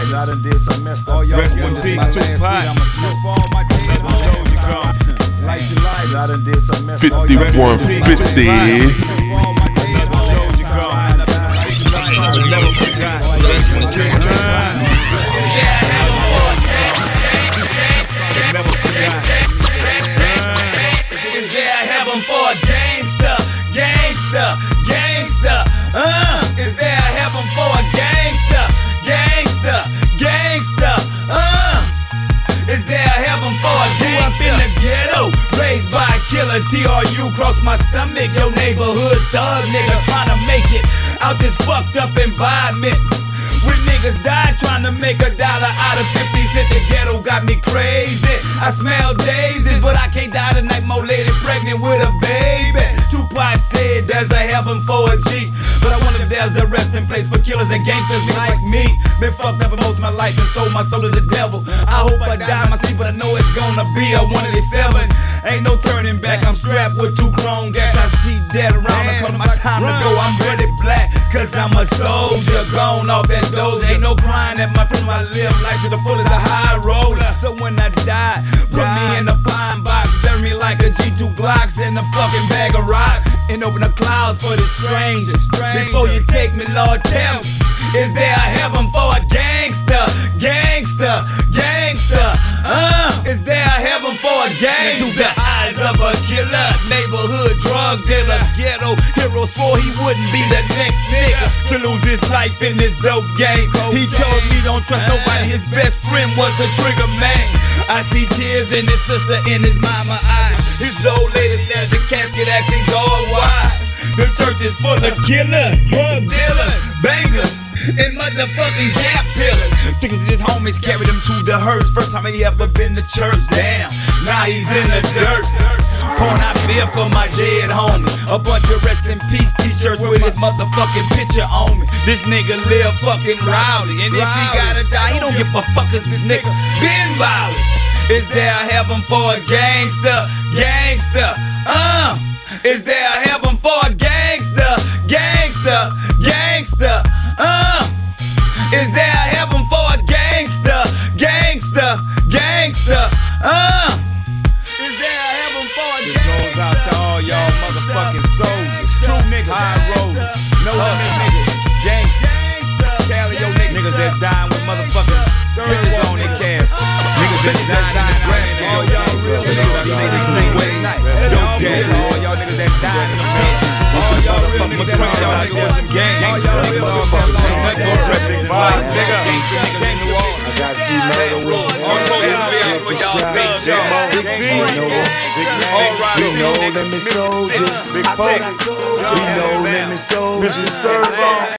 I done did some messed up. Rest in peace, Tupac. I done did some messed up. 5150. Never forgot. Rest in peace, Tupac. Never forgot. Is there a heaven for a gangster? Gangster, gangster. Is there a heaven for a gangster? Gangster, gangster. Is there a heaven for a gangster? Grew up in the ghetto, raised by a killer. TRU crossed my stomach. Your neighborhood thug nigga trying to make it out this fucked up environment. When niggas die trying to make $1 out of 50 cents, the ghetto got me crazy. I smell daisies, but I can't die tonight. More lady pregnant with a baby. Tupac said there's a heaven for a G, but I wonder if there's a resting place for killers and gangsters like me. Been fucked up for most of my life and sold my soul to the devil. I hope I die in my sleep, but I know it's gonna be a 1 of these 7. Ain't no turning back, I'm strapped with 2 chrome gas. I see dead around the corner, my time to go. I'm ready black, cause I'm a soldier. Gone off that doze, ain't no crying at my front. I live life to the full as a high roller. So when I die, put me in a pine box, bury me like a G2 Glocks in a fucking bag of rocks, and open the clouds for the strangers. Before you take me, Lord, tell me, is there a heaven for a gangster? Gangster, gangster. Is there a heaven for a gangster? Through the eyes of a killer, neighborhood drug dealer, ghetto hero swore he wouldn't be the next nigga to lose his life in this dope game. He told me don't trust nobody, his best friend was the trigger man. I see tears in his sister, in his mama eyes. His old lady stares the casket asking God why. The church is full of killers, drug dealers, bangers, and motherfucking gap pillars. Sick of his homies carried him to the hearse. First time he ever been to church, damn. Now he's in the dirt. Pouring out beer for my dead homie. A bunch of rest in peace t-shirts with his motherfucking picture on me. This nigga live fucking rowdy, and if he gotta die, he don't give a fuck cause this nigga been violent. Is there a heaven for a gangster? Gangster, is there a heaven for a gangster? Gangster, gangster, is there a heaven for a gangster? Gangster, gangster, is there a heaven for a gangster? This goes out to all y'all motherfucking soldiers, true niggas, high rollers, no limit niggas, gangsters, Cali yo niggas that's dying with motherfucking stickers on their casket, niggas that's dying in the ground, all y'all real dope gas, all y'all niggas that dying in the mansion, all y'all real niggas that y'all niggas with some gang, all y'all real motherfuckers that go rest in this life, nigga. I got C-Murder with we know them is soldiers. We know them is soldiers.